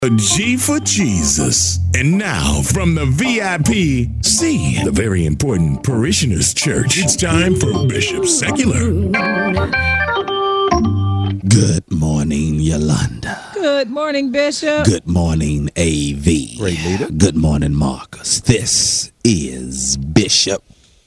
A G for Jesus. And now, from the VIP, C, the very important Parishioners Church, it's time for Bishop Secular. Good morning, Yolanda. Good morning, Bishop. Good morning, AV. Great leader. Good morning, Marcus. This is Bishop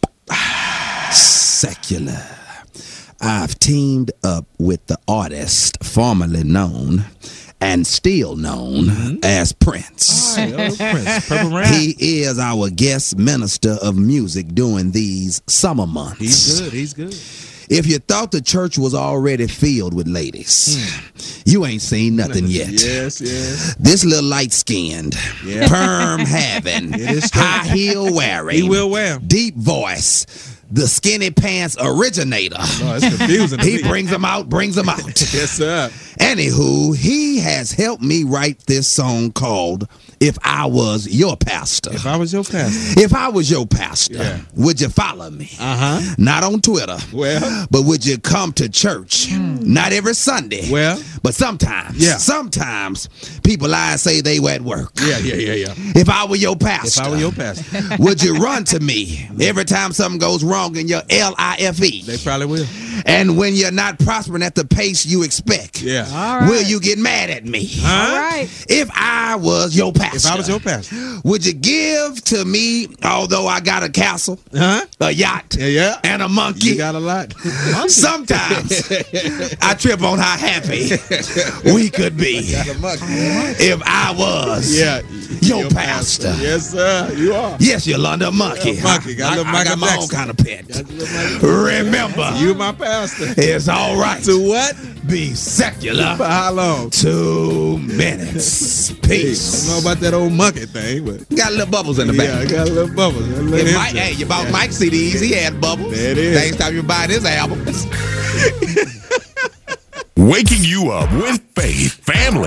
Secular. I've teamed up with the artist formerly known and still known as Prince. Prince. Purple Rain. He is our guest minister of music during these summer months. He's good. If you thought the church was already filled with ladies, you ain't seen nothing yet. Yes. This little light-skinned, perm having, high heel wearing, He will wear 'em. deep voice, the skinny pants originator. Oh, it's confusing to He me. brings them out. Yes, sir. Anywho, he has helped me write this song called If I Was Your Pastor. If I was your pastor. If I was your pastor, Yeah. would you follow me? Uh-huh. Not on Twitter. Well. But would you come to church? Not every Sunday. Well. But sometimes. Yeah. Sometimes people lie and say they were at work. Yeah. If I were your pastor. If I were your pastor. Would you run to me every time something goes wrong in your LIFE? They probably will. And when you're not prospering at the pace you expect, Yeah. All right. will you get mad at me? All right. If I was your pastor. If I was your pastor. Would you give to me, although I got a castle, Huh? a yacht, Yeah. and a monkey? You got a lot. Sometimes I trip on how happy we could be if I was your pastor. Yes, sir. You are. Yes, Yolanda, a monkey. Yeah, monkey. Got a little I got Michael my own Jackson. kind of pet. Remember, You my pastor. it's all right To what? be secular. For how long? 2 minutes. I Peace. don't know about that old monkey thing, but Got little bubbles in the yeah, I back. got a little bubble. If Mike, hey, you bought Mike CDs, he had bubbles. There it is. Next time you buy his albums. Waking you up with faith, family.